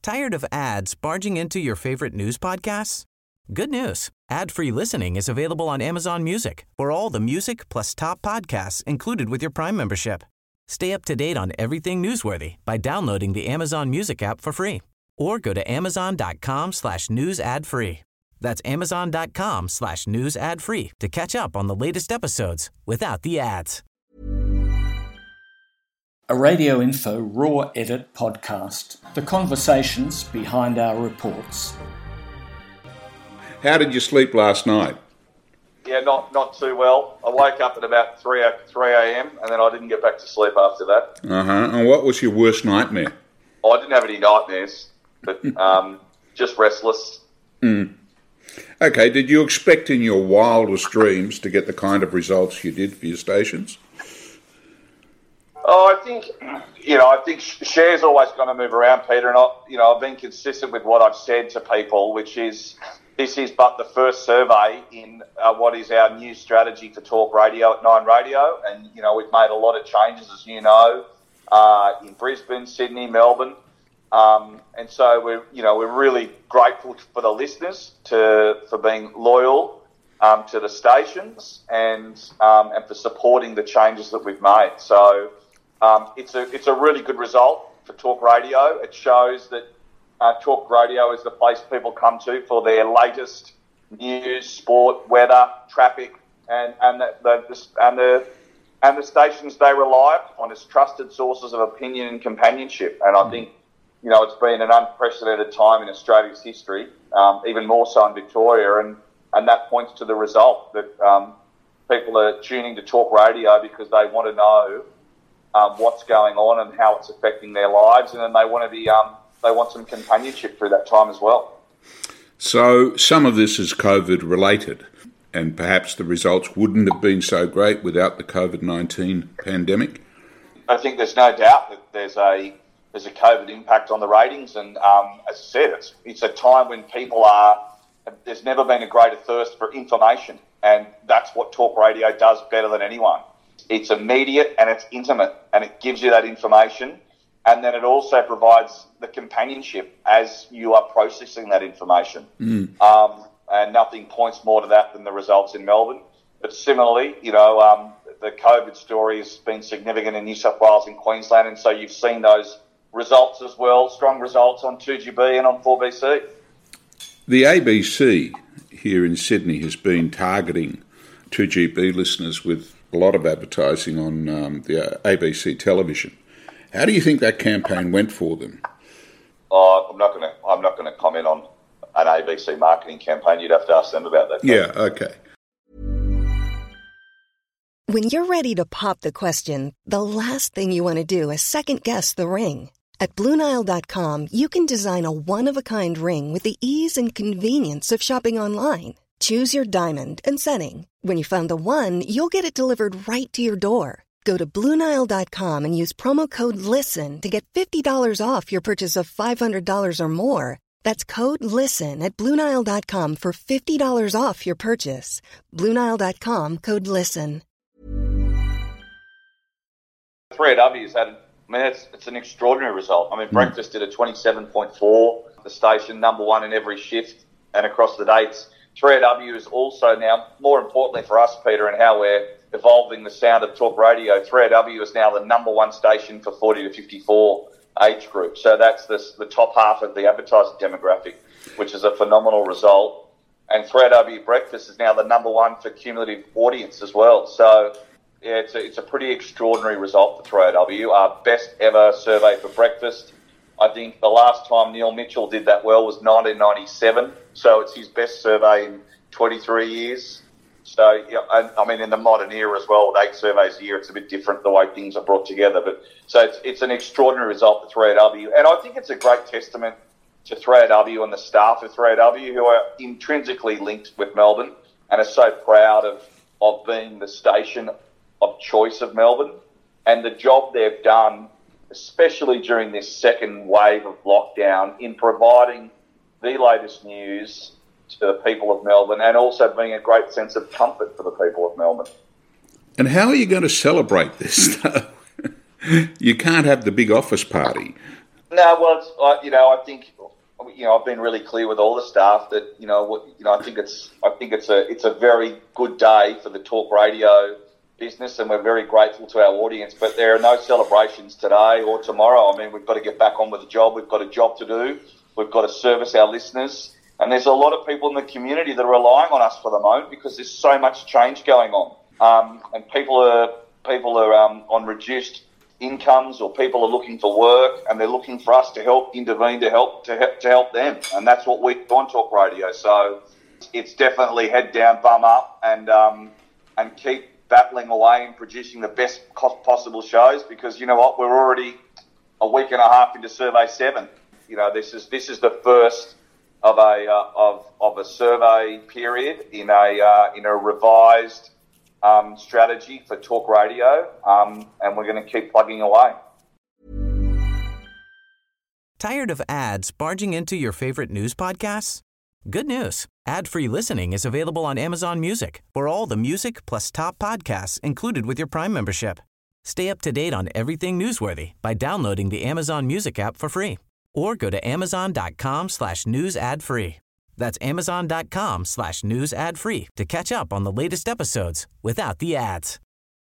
Tired of ads barging into your favorite news podcasts? Good news. Ad-free listening is available on Amazon Music for all the music plus top podcasts included with your Prime membership. Stay up to date on everything newsworthy by downloading the Amazon Music app for free or go to amazon.com/news ad free. That's amazon.com/news ad free to catch up on the latest episodes without the ads. A Radio Info Raw Edit podcast. The conversations behind our reports. How did you sleep last night? Yeah, not too well. I woke up at about 3 a.m. and then I didn't get back to sleep after that. And what was your worst nightmare? I didn't have any nightmares, but just restless. Okay, did you expect in your wildest dreams to get the kind of results you did for your stations? Oh, I think shares always going to move around, Peter, and I've been consistent with what I've said to people, which is this is but the first survey in what is our new strategy for Talk Radio at Nine Radio, and we've made a lot of changes, as you know, in Brisbane, Sydney, Melbourne, and so we're really grateful for the listeners for being loyal to the stations and for supporting the changes that we've made. So. It's a really good result for Talk Radio. It shows that Talk Radio is the place people come to for their latest news, sport, weather, traffic, and the stations they rely upon as trusted sources of opinion and companionship. And I think it's been an unprecedented time in Australia's history, even more so in Victoria, and that points to the result that people are tuning to Talk Radio because they want to know what's going on and how it's affecting their lives, and then they want some companionship through that time as well. So some of this is COVID related, and perhaps the results wouldn't have been so great without the COVID-19 pandemic. I think there's no doubt that there's a COVID impact on the ratings, and as I said, it's a time when there's never been a greater thirst for information, and that's what Talk Radio does better than anyone. It's immediate and it's intimate, and it gives you that information, and then it also provides the companionship as you are processing that information. And nothing points more to that than the results in Melbourne. But similarly, the COVID story has been significant in New South Wales and Queensland, and so you've seen those results as well, strong results on 2GB and on 4BC. The ABC here in Sydney has been targeting 2GB listeners with a lot of advertising on the ABC television. How do you think that campaign went for them? I'm not going to comment on an ABC marketing campaign. You'd have to ask them about that. Yeah, okay. When you're ready to pop the question, the last thing you want to do is second-guess the ring. At BlueNile.com, you can design a one-of-a-kind ring with the ease and convenience of shopping online. Choose your diamond and setting. When you find the one, you'll get it delivered right to your door. Go to BlueNile.com and use promo code LISTEN to get $50 off your purchase of $500 or more. That's code LISTEN at BlueNile.com for $50 off your purchase. BlueNile.com, code LISTEN. 3AW's had, it's an extraordinary result. Breakfast did a 27.4, the station number one in every shift and across the dates. 3AW is also now, more importantly for us, Peter, and how we're evolving the sound of Talk Radio, 3AW is now the number one station for 40 to 54 age group. So that's the top half of the advertising demographic, which is a phenomenal result. And 3AW Breakfast is now the number one for cumulative audience as well. So yeah, it's a pretty extraordinary result for 3AW. Our best ever survey for breakfast. I think the last time Neil Mitchell did that well was 1997. So it's his best survey in 23 years. So, in the modern era as well, with 8 surveys a year, it's a bit different the way things are brought together. But so it's an extraordinary result for 3AW. And I think it's a great testament to 3AW and the staff of 3AW, who are intrinsically linked with Melbourne and are so proud of being the station of choice of Melbourne. And the job they've done, especially during this second wave of lockdown, in providing the latest news to the people of Melbourne, and also being a great sense of comfort for the people of Melbourne. And how are you going to celebrate this? You can't have the big office party. No, well, I think, I've been really clear with all the staff that, I think it's a very good day for the talk radio business, and we're very grateful to our audience. But there are no celebrations today or tomorrow. I mean, we've got to get back on with the job. We've got a job to do. We've got to service our listeners. And there's a lot of people in the community that are relying on us for the moment because there's so much change going on. And people are on reduced incomes, or people are looking for work, and they're looking for us to help intervene to help them. And that's what we do on Talk Radio. So it's definitely head down, bum up, and keep battling away and producing the best possible shows, because you know what, we're already a week and a half into Survey 7. This is the first of a survey period in a revised strategy for talk radio, and we're going to keep plugging away. Tired of ads barging into your favorite news podcasts? Good news. Ad-free listening is available on Amazon Music for all the music plus top podcasts included with your Prime membership. Stay up to date on everything newsworthy by downloading the Amazon Music app for free, or go to amazon.com/news ad free. That's amazon.com/news ad free to catch up on the latest episodes without the ads.